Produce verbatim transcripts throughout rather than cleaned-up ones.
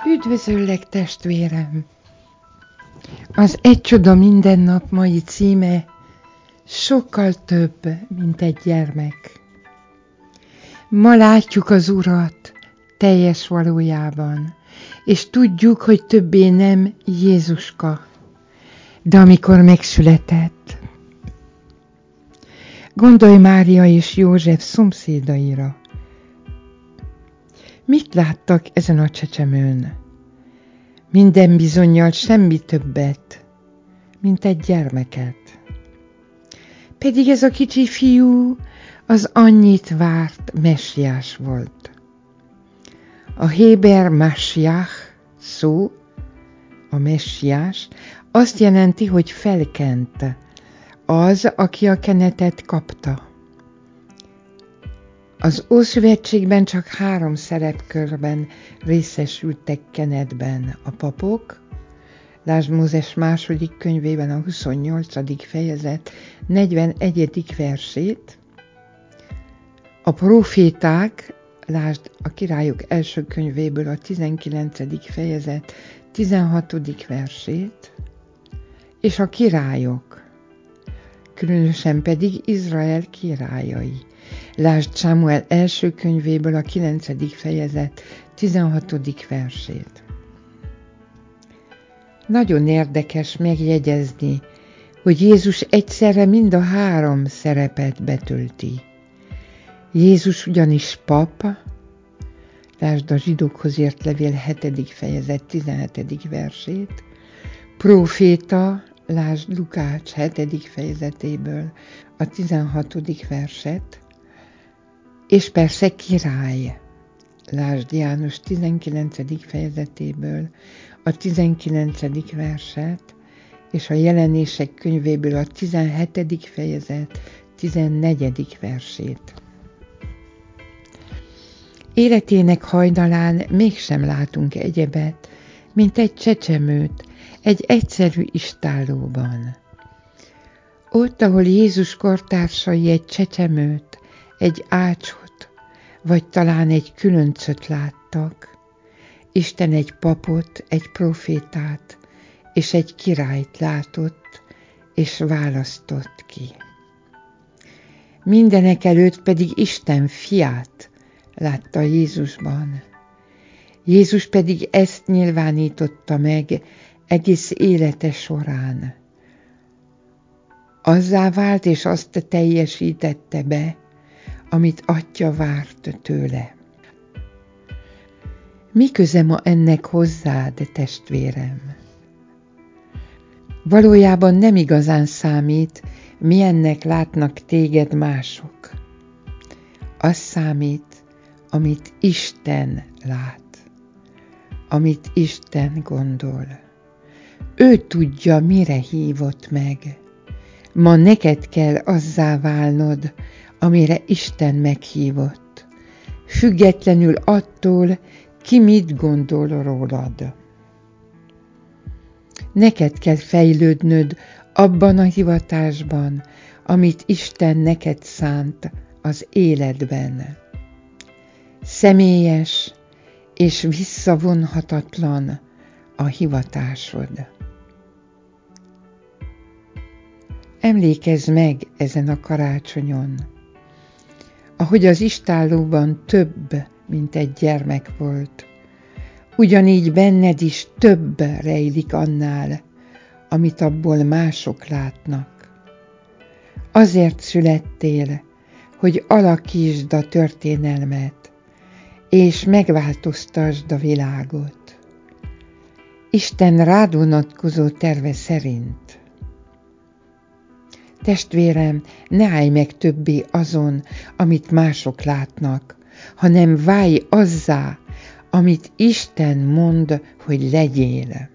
Üdvözöllek, testvérem! Az Egy csoda minden nap mai címe sokkal több, mint egy gyermek. Ma látjuk az Urat teljes valójában, és tudjuk, hogy többé nem Jézuska, de amikor megszületett. Gondolj Mária és József szomszédaira. Mit láttak ezen a csecsemőn? Minden bizonnyal semmi többet, mint egy gyermeket. Pedig ez a kicsi fiú az annyit várt messiás volt. A héber Mashiach szó, a messiás, azt jelenti, hogy felkent, az, aki a kenetet kapta. Az Ószövetségben csak három szerepkörben részesültek kenetben a papok, lásd Mózes második könyvében a huszonnyolcadik fejezet negyvenegyedik versét, a proféták, lásd a Királyok első könyvéből a tizenkilencedik fejezet tizenhatodik versét, és a királyok, különösen pedig Izrael királyai. Lásd Sámuel első könyvéből a kilencedik fejezet tizenhatodik versét. Nagyon érdekes megjegyezni, hogy Jézus egyszerre mind a három szerepet betölti. Jézus ugyanis pap, lásd a Zsidókhoz írt levél hetedik fejezet tizenhetedik versét, próféta, lásd Lukács hetedik fejezetéből a tizenhatodik verset, és persze király, lásd János tizenkilencedik fejezetéből a tizenkilencedik verset, és a Jelenések könyvéből a tizenhetedik fejezet tizennegyedik versét. Életének hajnalán mégsem látunk egyebet, mint egy csecsemőt, egy egyszerű istállóban. Ott, ahol Jézus kortársai egy csecsemőt, egy ácsot, vagy talán egy különcöt láttak, Isten egy papot, egy profétát és egy királyt látott, és választott ki. Mindenek előtt pedig Isten fiát látta Jézusban. Jézus pedig ezt nyilvánította meg egész élete során. Azzá vált, és azt teljesítette be, amit Atya várt tőle. Mi köze ma ennek hozzád, testvérem? Valójában nem igazán számít, milyennek látnak téged mások. Az számít, amit Isten lát, amit Isten gondol. Ő tudja, mire hívott meg. Ma neked kell azzá válnod, amire Isten meghívott, függetlenül attól, ki mit gondol rólad. Neked kell fejlődnöd abban a hivatásban, amit Isten neked szánt az életben. Személyes és visszavonhatatlan a hivatásod. Emlékezz meg ezen a karácsonyon, ahogy az istállóban több, mint egy gyermek volt, ugyanígy benned is több rejlik annál, amit abból mások látnak. Azért születtél, hogy alakítsd a történelmet, és megváltoztasd a világot. Isten rád vonatkozó terve szerint. Testvérem, ne állj meg többé azon, amit mások látnak, hanem válj azzá, amit Isten mond, hogy legyél.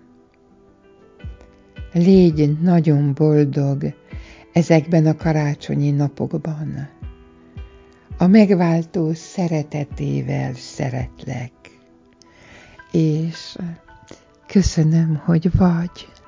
Légy nagyon boldog ezekben a karácsonyi napokban. A megváltó szeretetével szeretlek, és köszönöm, hogy vagy.